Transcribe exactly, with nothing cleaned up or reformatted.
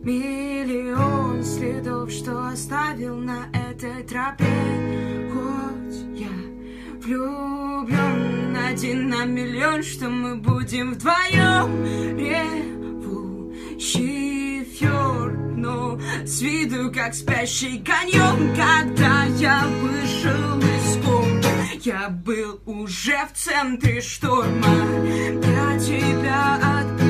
Миллион следов, что оставил на этой тропе. Хоть я влюблен один на миллион, что мы будем вдвоем. Ревущий фьорд, но с виду как спящий каньон. Когда я вышел из комнаты, я был уже в центре шторма. Я тебя отпустил.